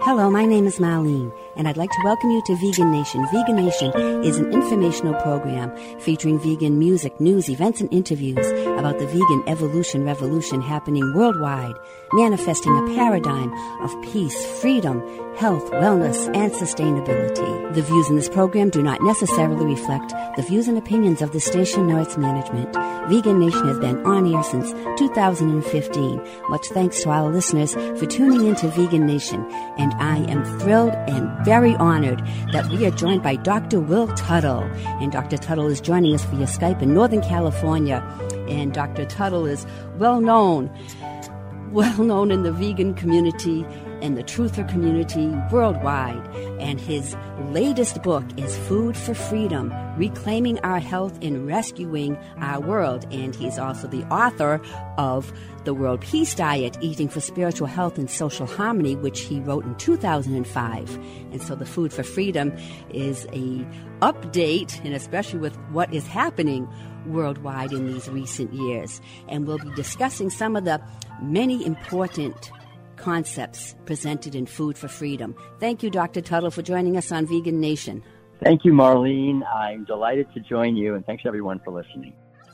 Hello, my name is Marlene, and I'd like to welcome you to Vegan Nation. Vegan Nation is an informational program featuring vegan music, news, events, and interviews about the vegan evolution revolution happening worldwide, manifesting a paradigm of peace, freedom, health, wellness, and sustainability. The views in this program do not necessarily reflect the views and opinions of the station nor its management. Vegan Nation has been on air since 2015. Much thanks to our listeners for tuning into Vegan Nation, and I am thrilled and very honored that we are joined by Dr. Will Tuttle. And Dr. Tuttle is joining us via Skype in Northern California. And Dr. Tuttle is well known in the vegan community and the truther community worldwide. And his latest book is Food for Freedom, Reclaiming Our Health and Rescuing Our World. And he's also the author of The World Peace Diet, Eating for Spiritual Health and Social Harmony, which he wrote in 2005. And so the Food for Freedom is a update, and especially with what is happening worldwide in these recent years. And we'll be discussing some of the many important concepts presented in Food for Freedom. Thank you, Dr. Tuttle, for joining us on Vegan Nation. Thank you, Marlene. I'm delighted to join you, and thanks, everyone, for listening.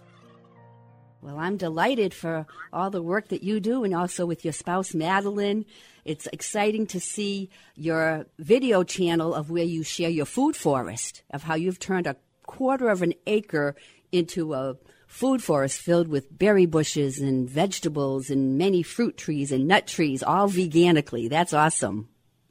Well, I'm delighted for all the work that you do, and also with your spouse, Madeline. It's exciting to see your video channel of where you share your food forest, of how you've turned a quarter of an acre into a food forest filled with berry bushes and vegetables and many fruit trees and nut trees, all veganically. That's awesome.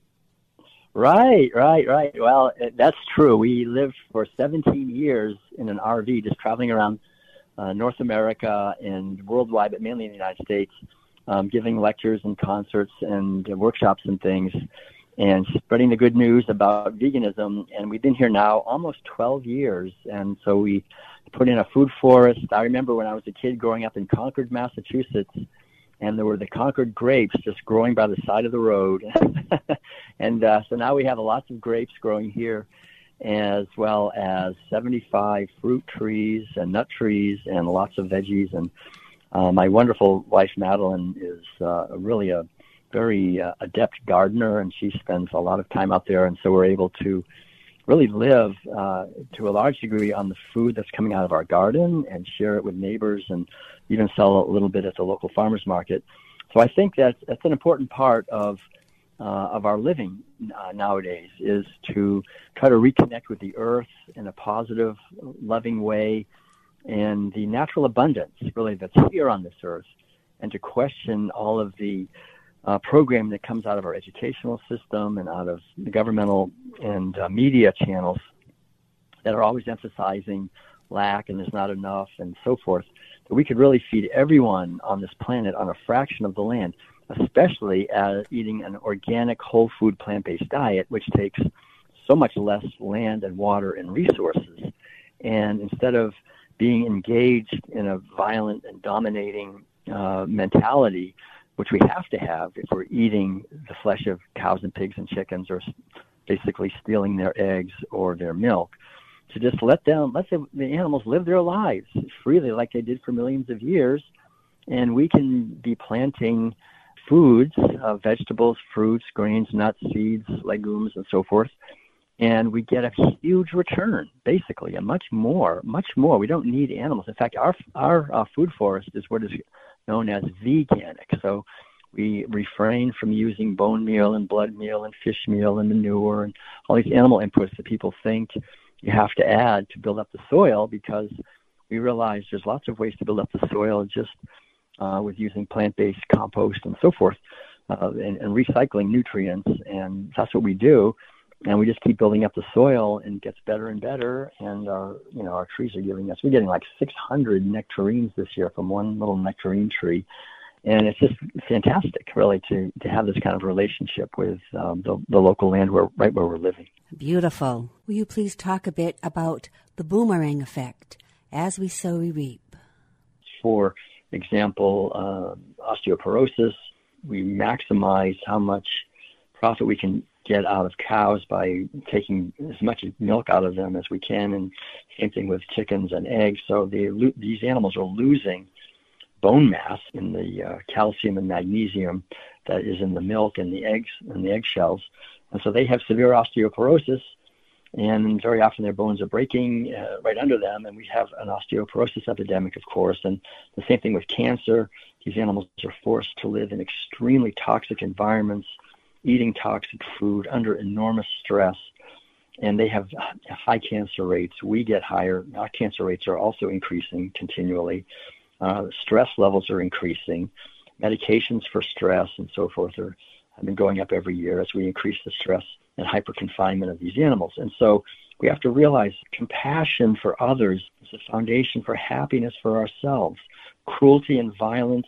Right. Well, that's true. We lived for 17 years in an RV, just traveling around North America and worldwide, but mainly in the United States, giving lectures and concerts and workshops and things, and spreading the good news about veganism. And we've been here now almost 12 years, and so we put in a food forest. I remember when I was a kid growing up in Concord, Massachusetts, and there were the Concord grapes just growing by the side of the road. And so now we have lots of grapes growing here, as well as 75 fruit trees and nut trees and lots of veggies. And my wonderful wife, Madeline, is really a very adept gardener, and she spends a lot of time out there. And so we're able to really live to a large degree on the food that's coming out of our garden and share it with neighbors and even sell a little bit at the local farmers market. So I think that's an important part of our living nowadays, is to try to reconnect with the earth in a positive, loving way and the natural abundance really that's here on this earth, and to question all of the program that comes out of our educational system and out of the governmental and media channels that are always emphasizing lack and there's not enough and so forth, that we could really feed everyone on this planet on a fraction of the land, especially eating an organic, whole food, plant-based diet, which takes so much less land and water and resources. And instead of being engaged in a violent and dominating mentality, which we have to have if we're eating the flesh of cows and pigs and chickens, or basically stealing their eggs or their milk, to just let the animals live their lives freely like they did for millions of years. And we can be planting foods, vegetables, fruits, grains, nuts, seeds, legumes, and so forth. And we get a huge return, basically, and much more. We don't need animals. In fact, our food forest is what is known as veganic. So we refrain from using bone meal and blood meal and fish meal and manure and all these animal inputs that people think you have to add to build up the soil, because we realize there's lots of ways to build up the soil just with using plant-based compost and so forth, and recycling nutrients. And that's what we do. And we just keep building up the soil, and it gets better and better. And our trees are we're getting like 600 nectarines this year from one little nectarine tree. And it's just fantastic, really, to have this kind of relationship with the local land right where we're living. Beautiful. Will you please talk a bit about the boomerang effect? As we sow, we reap. For example, osteoporosis, we maximize how much profit we can get out of cows by taking as much milk out of them as we can, and same thing with chickens and eggs. So these animals are losing bone mass in the calcium and magnesium that is in the milk and the eggs and the eggshells. And so they have severe osteoporosis, and very often their bones are breaking right under them, and we have an osteoporosis epidemic, of course. And the same thing with cancer. These animals are forced to live in extremely toxic environments, eating toxic food under enormous stress, and they have high cancer rates. We get higher. Our cancer rates are also increasing continually. Stress levels are increasing. Medications for stress and so forth have been going up every year as we increase the stress and hyper-confinement of these animals. And so we have to realize compassion for others is the foundation for happiness for ourselves. Cruelty and violence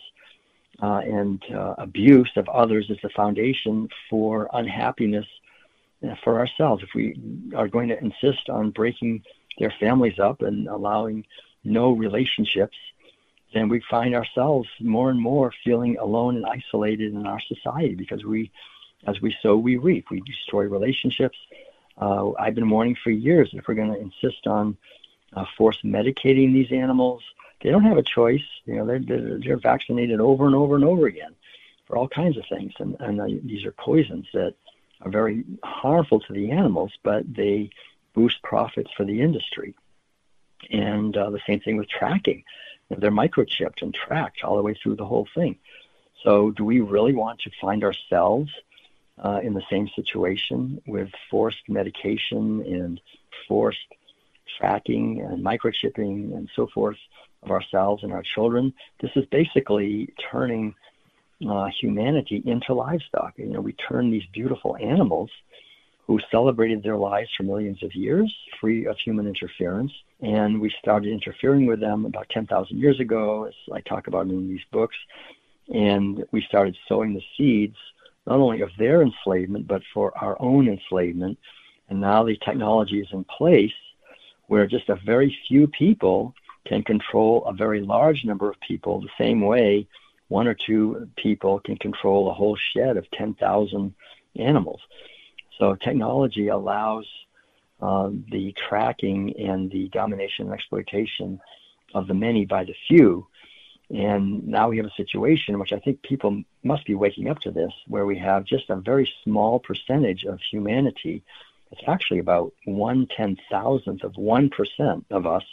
and abuse of others is the foundation for unhappiness for ourselves. If we are going to insist on breaking their families up and allowing no relationships, then we find ourselves more and more feeling alone and isolated in our society, because as we sow, we reap. We destroy relationships. I've been warning for years, if we're going to insist on forced medicating these animals, they don't have a choice. They're vaccinated over and over and over again for all kinds of things. And these are poisons that are very harmful to the animals, but they boost profits for the industry. And the same thing with tracking. They're microchipped and tracked all the way through the whole thing. So do we really want to find ourselves in the same situation with forced medication and forced tracking and microchipping and so forth of ourselves and our children? This is basically turning humanity into livestock. We turn these beautiful animals who celebrated their lives for millions of years, free of human interference. And we started interfering with them about 10,000 years ago, as I talk about in these books. And we started sowing the seeds, not only of their enslavement, but for our own enslavement. And now the technology is in place where just a very few people can control a very large number of people, the same way one or two people can control a whole shed of 10,000 animals. So technology allows the tracking and the domination and exploitation of the many by the few. And now we have a situation, which I think people must be waking up to this, where we have just a very small percentage of humanity. It's actually about 1/10,000th of 1% of us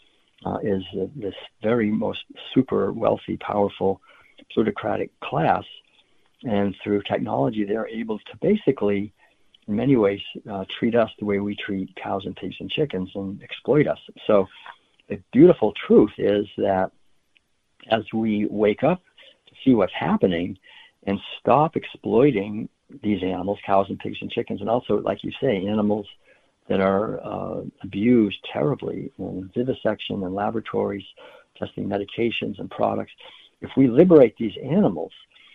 is this very most super wealthy, powerful, plutocratic class. And through technology, they're able to basically, in many ways, treat us the way we treat cows and pigs and chickens and exploit us. So the beautiful truth is that as we wake up to see what's happening and stop exploiting these animals, cows and pigs and chickens, and also, like you say, animals that are abused terribly in vivisection and laboratories, testing medications and products, if we liberate these animals,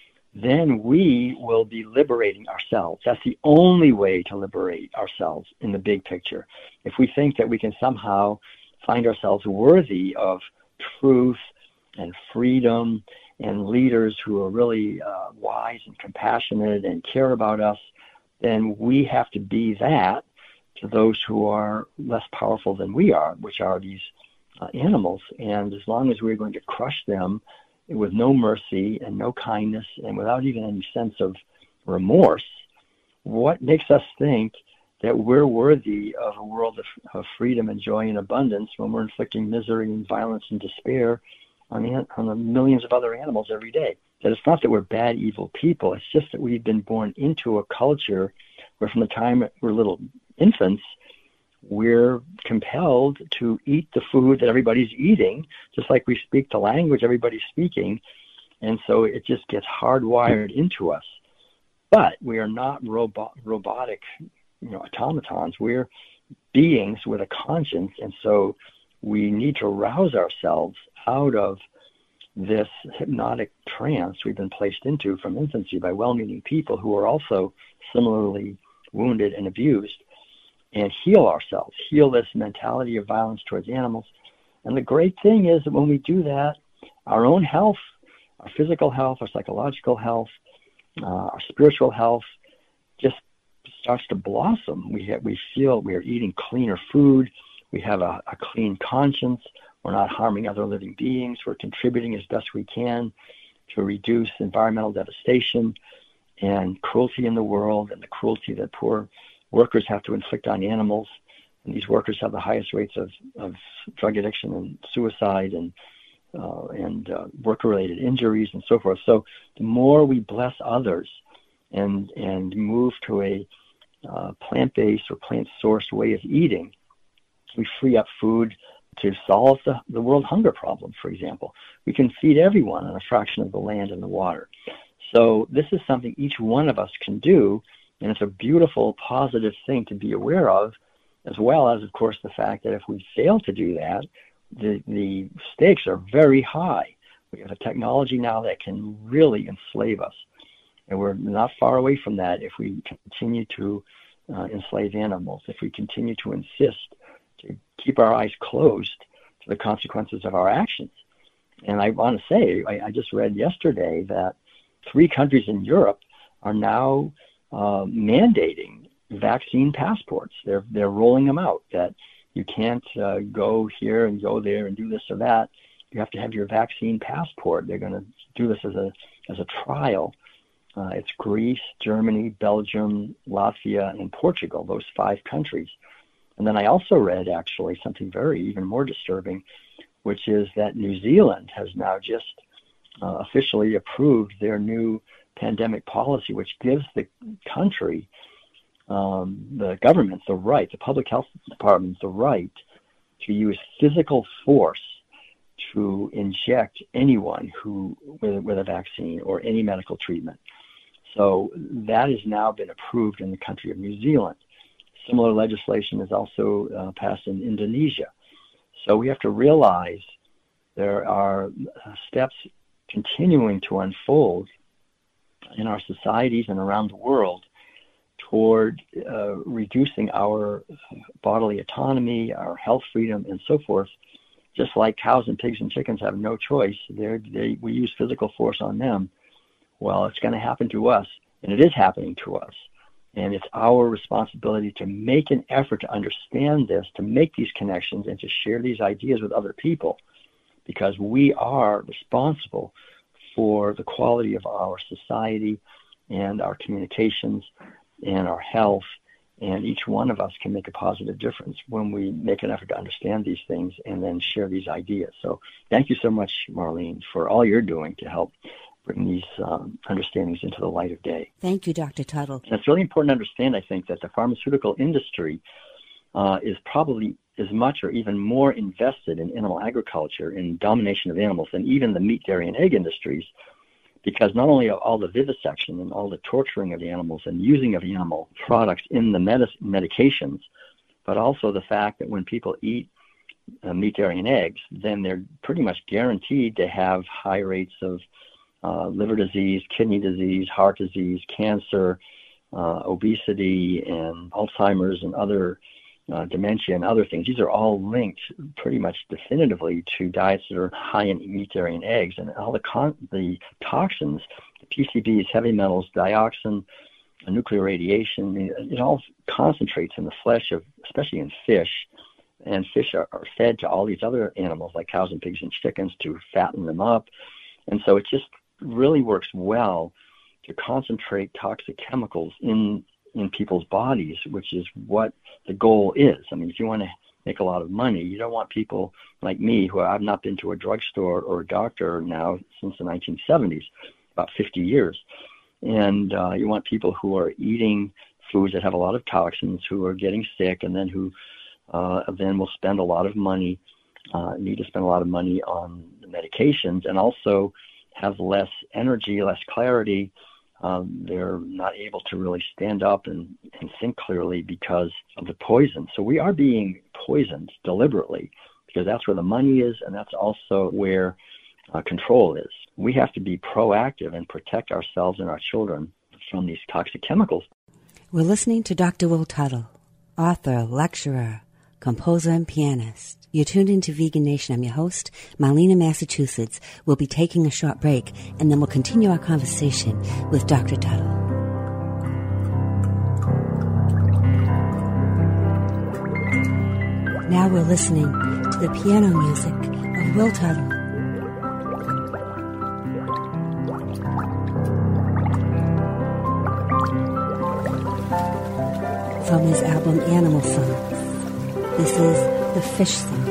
then we will be liberating ourselves. That's the only way to liberate ourselves in the big picture. If we think that we can somehow find ourselves worthy of truth and freedom and leaders who are really wise and compassionate and care about us, then we have to be that to those who are less powerful than we are, which are these animals. And as long as we're going to crush them with no mercy and no kindness and without even any sense of remorse, what makes us think that we're worthy of a world of freedom and joy and abundance when we're inflicting misery and violence and despair on the millions of other animals every day? That it's not that we're bad, evil people. It's just that we've been born into a culture where from the time we're little infants, we're compelled to eat the food that everybody's eating, just like we speak the language everybody's speaking. And so it just gets hardwired into us. But we are not robotic, automatons. We're beings with a conscience. And so we need to rouse ourselves out of this hypnotic trance we've been placed into from infancy by well-meaning people who are also similarly wounded and abused, and heal ourselves, heal this mentality of violence towards animals. And the great thing is that when we do that, our own health, our physical health, our psychological health, our spiritual health just starts to blossom. We feel we are eating cleaner food. We have a clean conscience. We're not harming other living beings. We're contributing as best we can to reduce environmental devastation and cruelty in the world, and the cruelty that poor workers have to inflict on animals. And these workers have the highest rates of drug addiction and suicide and work-related injuries and so forth. So the more we bless others and move to a plant-based or plant-sourced way of eating, we free up food to solve the world hunger problem, for example. We can feed everyone on a fraction of the land and the water. So this is something each one of us can do, and it's a beautiful, positive thing to be aware of, as well as, of course, the fact that if we fail to do that, the stakes are very high. We have a technology now that can really enslave us, and we're not far away from that if we continue to enslave animals, if we continue to insist to keep our eyes closed to the consequences of our actions. And I want to say, I just read yesterday that 3 countries in Europe are now mandating vaccine passports. They're rolling them out, that you can't go here and go there and do this or that. You have to have your vaccine passport. They're going to do this as a trial. It's Greece, Germany, Belgium, Latvia, and Portugal, those 5 countries. And then I also read, actually, something even more disturbing, which is that New Zealand has now just officially approved their new pandemic policy, which gives the country, the government, the public health department, the right to use physical force to inject anyone with a vaccine or any medical treatment. So that has now been approved in the country of New Zealand. Similar legislation is also passed in Indonesia. So we have to realize there are steps continuing to unfold in our societies and around the world toward reducing our bodily autonomy, our health freedom, and so forth. Just like cows and pigs and chickens have no choice, we use physical force on them. Well, it's going to happen to us, and it is happening to us. And it's our responsibility to make an effort to understand this, to make these connections, and to share these ideas with other people, because we are responsible for the quality of our society and our communications and our health. And each one of us can make a positive difference when we make an effort to understand these things and then share these ideas. So thank you so much, Marlene, for all you're doing to help bring these understandings into the light of day. Thank you, Dr. Tuttle. And it's really important to understand, I think, that the pharmaceutical industry is probably as much or even more invested in animal agriculture, in domination of animals, than even the meat, dairy, and egg industries, because not only all the vivisection and all the torturing of the animals and using of animal products in the medications, but also the fact that when people eat meat, dairy, and eggs, then they're pretty much guaranteed to have high rates of liver disease, kidney disease, heart disease, cancer, obesity, and Alzheimer's, and other dementia and other things. These are all linked pretty much definitively to diets that are high in meat, dairy, and eggs. And all the toxins, the PCBs, heavy metals, dioxin, nuclear radiation, it all concentrates in the flesh of, especially in fish. And fish are fed to all these other animals like cows and pigs and chickens to fatten them up. And so it just really works well to concentrate toxic chemicals in people's bodies, which is what the goal is. I mean, if you want to make a lot of money, you don't want people like me, who I've not been to a drugstore or a doctor now since the 1970s, about 50 years. And you want people who are eating foods that have a lot of toxins, who are getting sick, and then who then will spend a lot of money, need to spend a lot of money on the medications, and also have less energy, less clarity. They're not able to really stand up and think clearly because of the poison. So we are being poisoned deliberately, because that's where the money is, and that's also where control is. We have to be proactive and protect ourselves and our children from these toxic chemicals. We're listening to Dr. Will Tuttle, author, lecturer, composer, and pianist. You're tuned into Vegan Nation. I'm your host, Marlene, Massachusetts. We'll be taking a short break, and then we'll continue our conversation with Dr. Tuttle. Now we're listening to the piano music of Will Tuttle. from his album Animal Songs. This is The Fish Song.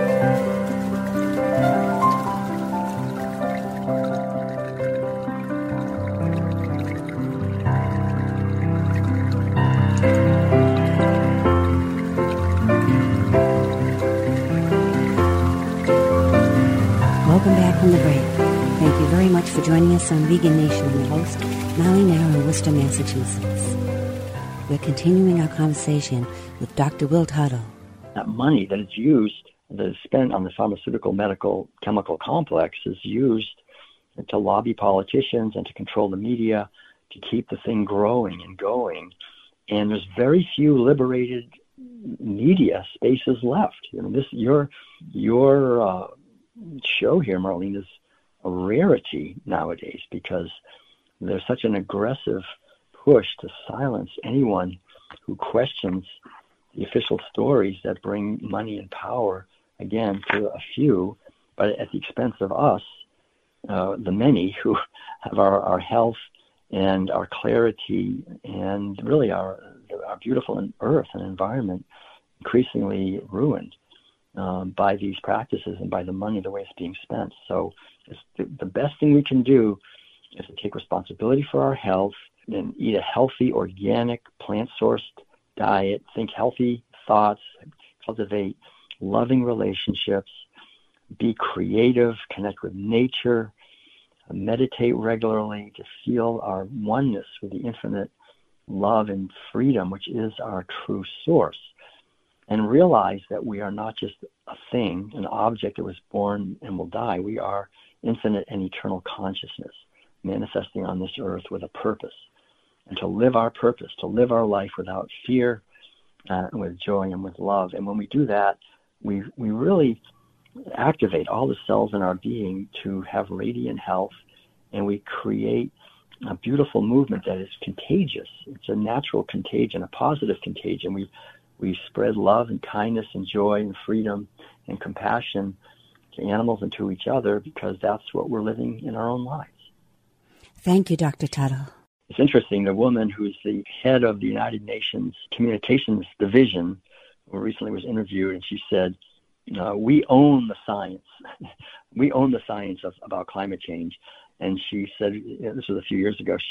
Welcome back from the break. Thank you very much for joining us on Vegan Nation. I'm your host, Molly Nair in Worcester, Massachusetts. We're continuing our conversation with Dr. Will Tuttle. That money that is used, that is spent on the pharmaceutical, medical, chemical complex is used to lobby politicians and to control the media, to keep the thing growing and going. And there's very few liberated media spaces left. I mean, your show here, Marlene, is a rarity nowadays because there's such an aggressive push to silence anyone who questions the official stories that bring money and power, again, to a few, but at the expense of us, the many who have our health and our clarity and really our beautiful earth and environment increasingly ruined by these practices and by the money, the way it's being spent. So the best thing we can do is to take responsibility for our health and eat a healthy, organic, plant-sourced diet, think healthy thoughts, cultivate loving relationships, be creative, connect with nature, meditate regularly to feel our oneness with the infinite love and freedom, which is our true source. And realize that we are not just a thing, an object that was born and will die. We are infinite and eternal consciousness manifesting on this earth with a purpose. And to live our purpose, to live our life without fear, with joy and with love. And when we do that, we really activate all the cells in our being to have radiant health, and we create a beautiful movement that is contagious. It's a natural contagion, a positive contagion. We spread love and kindness and joy and freedom and compassion to animals and to each other because that's what we're living in our own lives. Thank you, Dr. Tuttle. It's interesting, the woman who's the head of the United Nations Communications Division, who recently was interviewed, and she said, we own the science. We own the science about climate change. And she said, this was a few years ago,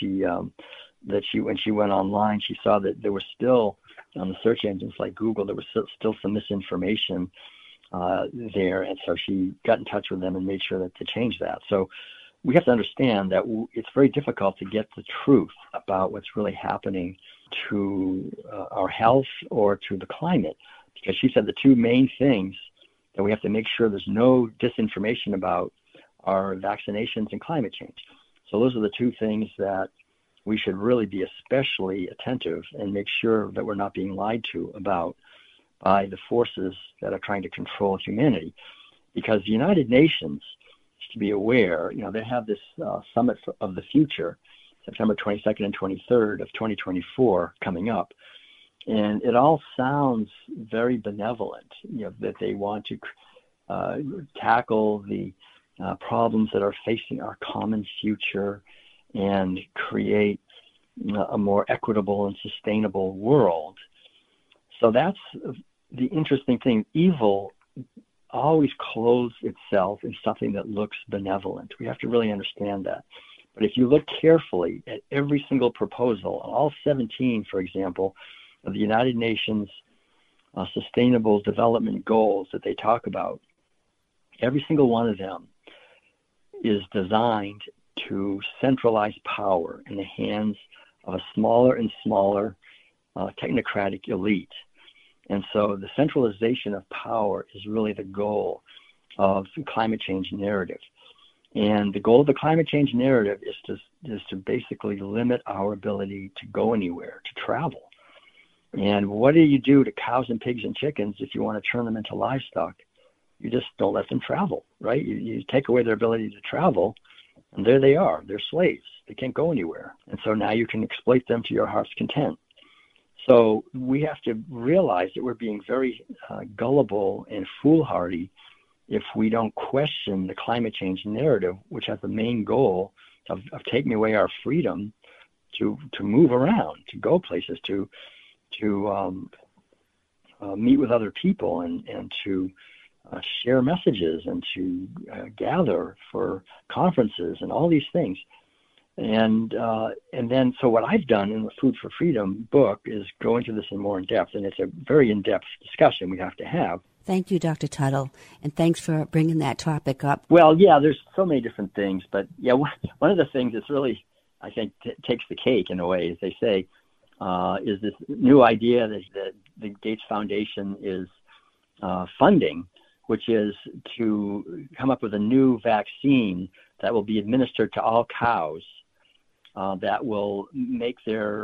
when she went online, she saw that there was still, on the search engines like Google, there was still some misinformation there. And so she got in touch with them and made sure to change that. So we have to understand that it's very difficult to get the truth about what's really happening to our health or to the climate, because she said the two main things that we have to make sure there's no disinformation about are vaccinations and climate change. So those are the two things that we should really be especially attentive and make sure that we're not being lied to about by the forces that are trying to control humanity. Because the United Nations, to be aware, they have this Summit of the Future, September 22nd and 23rd of 2024 coming up. And it all sounds very benevolent, that they want to tackle the problems that are facing our common future and create a more equitable and sustainable world. So that's the interesting thing. Evil always clothes itself in something that looks benevolent. We have to really understand that. But if you look carefully at every single proposal, all 17, for example, of the United Nations Sustainable Development Goals that they talk about, every single one of them is designed to centralize power in the hands of a smaller and smaller technocratic elite. And so the centralization of power is really the goal of the climate change narrative. And the goal of the climate change narrative is to basically limit our ability to go anywhere, to travel. And what do you do to cows and pigs and chickens if you want to turn them into livestock? You just don't let them travel, right? You take away their ability to travel, and there they are. They're slaves. They can't go anywhere. And so now you can exploit them to your heart's content. So we have to realize that we're being very gullible and foolhardy if we don't question the climate change narrative, which has the main goal of taking away our freedom to move around, to go places, to meet with other people and to share messages and to gather for conferences and all these things. And then, so what I've done in the Food for Freedom book is go into this in more in depth, and it's a very in-depth discussion we have to have. Thank you, Dr. Tuttle, and thanks for bringing that topic up. Well, yeah, there's so many different things, but yeah, one of the things that's really, I think, takes the cake in a way, as they say, is this new idea that the Gates Foundation is funding, which is to come up with a new vaccine that will be administered to all cows that will make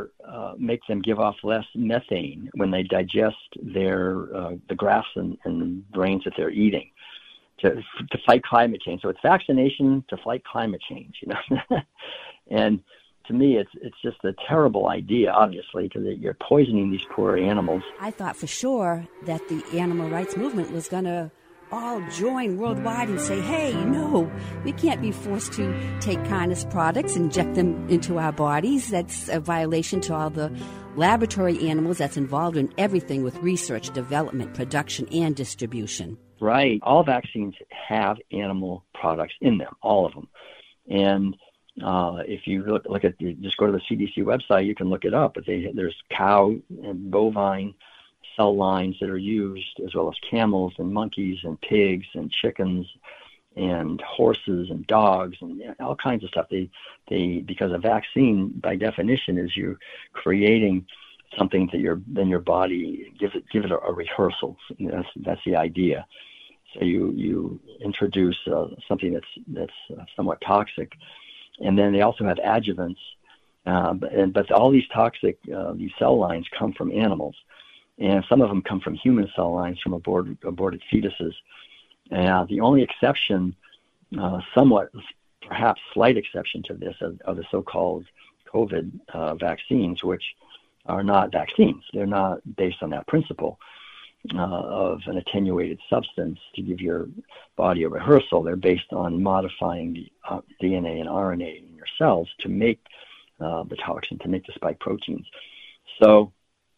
them give off less methane when they digest the grass and grains that they're eating to fight climate change. So it's vaccination to fight climate change, you know. And to me, it's just a terrible idea, obviously, because you're poisoning these poor animals. I thought for sure that the animal rights movement was going to all join worldwide and say, hey, no, we can't be forced to take kindness products, inject them into our bodies. That's a violation to all the laboratory animals that's involved in everything with research, development, production, and distribution. Right. All vaccines have animal products in them, all of them. And if you look at, just go to the CDC website, you can look it up. But there's cow and bovine cell lines that are used, as well as camels and monkeys and pigs and chickens and horses and dogs and all kinds of stuff. Because a vaccine, by definition, is you creating something that your body give it a rehearsal. That's the idea. So you introduce something that's somewhat toxic. And then they also have adjuvants, but all these toxic these cell lines come from animals, and some of them come from human cell lines from aborted fetuses. The only exception, somewhat perhaps slight exception to this, are the so-called COVID vaccines, which are not vaccines. They're not based on that principle of an attenuated substance to give your body a rehearsal. They're based on modifying the DNA and RNA in your cells to make the toxin, to make the spike proteins. So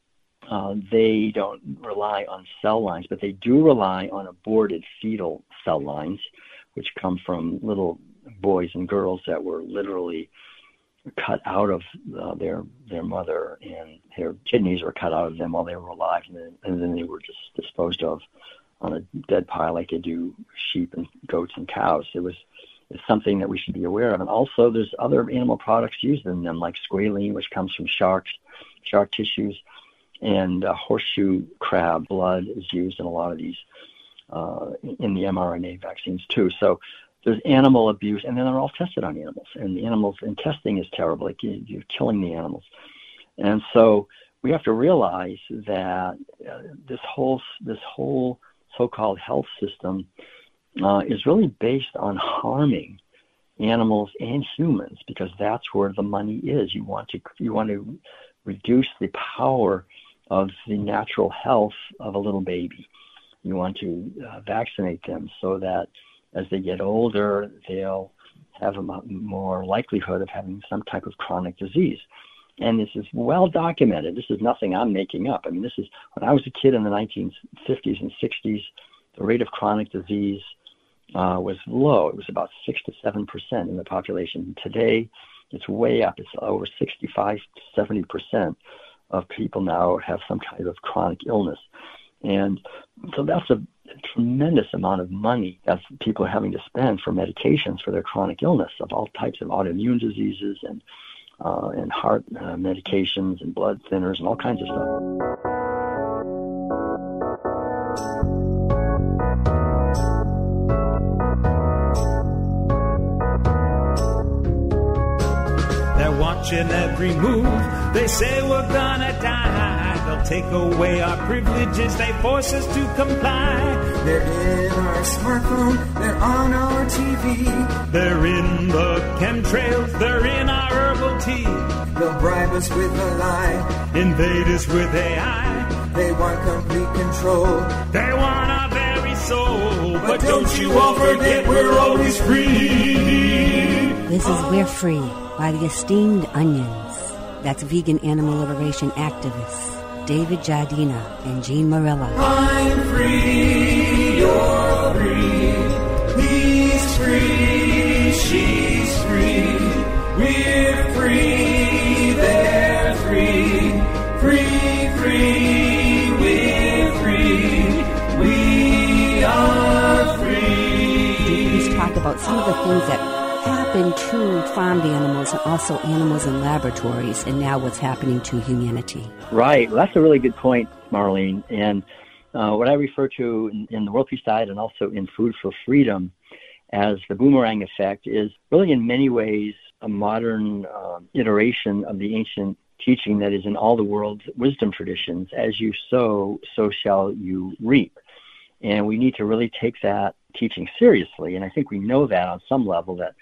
they don't rely on cell lines, but they do rely on aborted fetal cell lines, which come from little boys and girls that were literally cut out of their mother, and their kidneys were cut out of them while they were alive, and then they were just disposed of on a dead pile like they do sheep and goats and cows. It's something that we should be aware of. And also there's other animal products used in them, like squalene, which comes from shark tissues, and horseshoe crab blood is used in a lot of these in the mRNA vaccines too. So there's animal abuse, and then they're all tested on animals. And the animals, and testing is terrible. Like you're killing the animals. And so we have to realize that this whole so-called health system is really based on harming animals and humans, because that's where the money is. You want to reduce the power of the natural health of a little baby. You want to vaccinate them so that as they get older, they'll have a more likelihood of having some type of chronic disease. And this is well documented. This is nothing I'm making up. I mean, this is, when I was a kid in the 1950s and 60s, the rate of chronic disease was low. It was about 6 to 7% in the population. Today, it's way up. It's over 65 to 70% of people now have some kind of chronic illness. And so that's a tremendous amount of money that people are having to spend for medications for their chronic illness of all types of autoimmune diseases and heart medications and blood thinners and all kinds of stuff. They're watching every move. They say we're gonna die. They'll take away our privileges. They force us to comply. They're in our smartphone. They're on our TV. They're in the chemtrails. They're in our herbal tea. They'll bribe us with a lie. Invade us with AI. They want complete control. They want our very soul. But don't you all forget we're always free. This is We're Free by the Esteemed Onions. That's vegan animal liberation activists. David Giardina and Jean Morello. I'm free, you're free. He's free, she's free. We're free, they're free. Free, free, we're free. We are free. Please talk about some of the things that happen to farmed animals and also animals in laboratories, and now what's happening to humanity. Right. Well, that's a really good point, Marlene. And what I refer to in the World Peace Diet and also in Food for Freedom as the boomerang effect is really in many ways a modern iteration of the ancient teaching that is in all the world's wisdom traditions. As you sow, so shall you reap. And we need to really take that teaching seriously. And I think we know that on some level that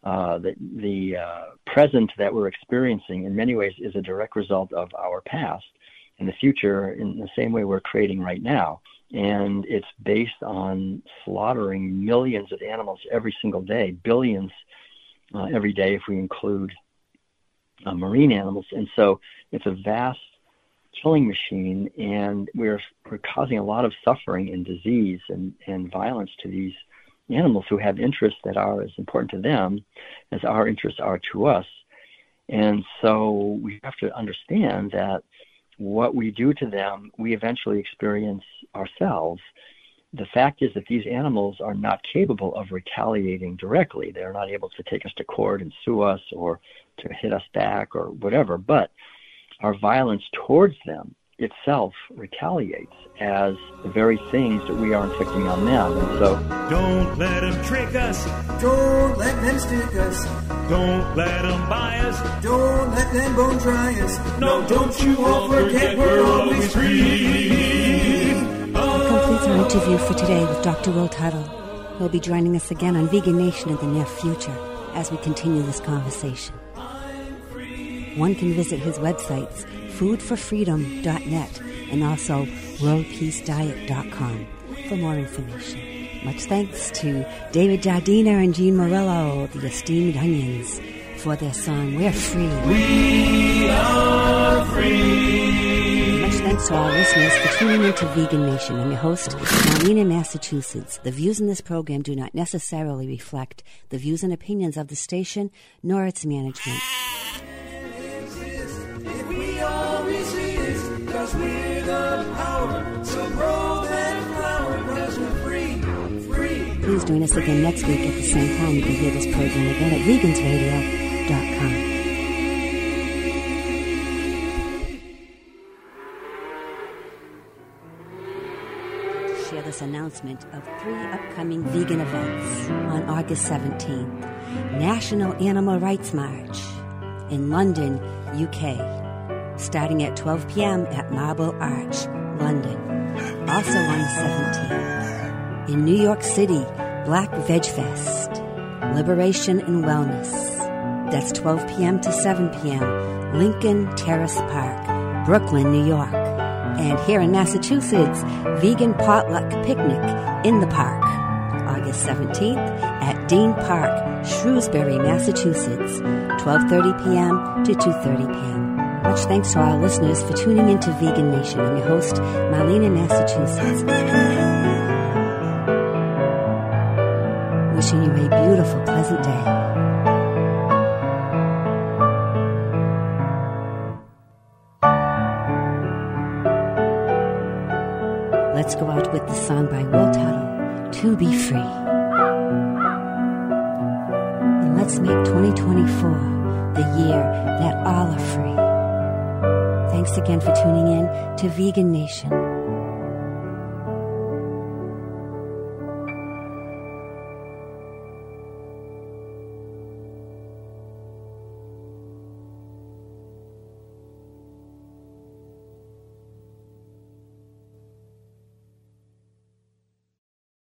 the present that we're experiencing in many ways is a direct result of our past and the future in the same way we're creating right now. And it's based on slaughtering millions of animals every single day, billions every day if we include marine animals. And so it's a vast killing machine, and we're causing a lot of suffering and disease and violence to these animals who have interests that are as important to them as our interests are to us. And so we have to understand that what we do to them, we eventually experience ourselves. The fact is that these animals are not capable of retaliating directly. They're not able to take us to court and sue us or to hit us back or whatever, but our violence towards them itself retaliates as the very things that we are inflicting on them. And so, don't let them trick us. Don't let them stick us. Don't let them buy us. Don't let them bone dry us. No, don't you all forget we're always free. That completes our interview for today with Dr. Will Tuttle. He'll be joining us again on Vegan Nation in the near future as we continue this conversation. One can visit his websites, foodforfreedom.net and also worldpeacediet.com for more information. Much thanks to David Giardina and Jean Morello, the esteemed Onions, for their song, We're Free. We are free. Much thanks to our listeners for tuning into Vegan Nation. I'm your host, Marlene in Massachusetts. The views in this program do not necessarily reflect the views and opinions of the station nor its management. We're the power, so grow that flower, 'cause we're free, free. Please join us again next week at the same time. You can hear this program again at vegansradio.com. Share this announcement of 3 upcoming vegan events on August 17th. National Animal Rights March in London, UK. Starting at 12 p.m. at Marble Arch, London. Also on the 17th. In New York City, Black Veg Fest, Liberation and Wellness. That's 12 p.m. to 7 p.m., Lincoln Terrace Park, Brooklyn, New York. And here in Massachusetts, Vegan Potluck Picnic in the Park, August 17th at Dean Park, Shrewsbury, Massachusetts, 12:30 p.m. to 2:30 p.m. Much thanks to our listeners for tuning into Vegan Nation. I'm your host, Marlene in Massachusetts. Wishing you a beautiful, pleasant day. Let's go out with the song by Will Tuttle, To Be Free. And let's make 2024 the year that all are free. Thanks again for tuning in to Vegan Nation.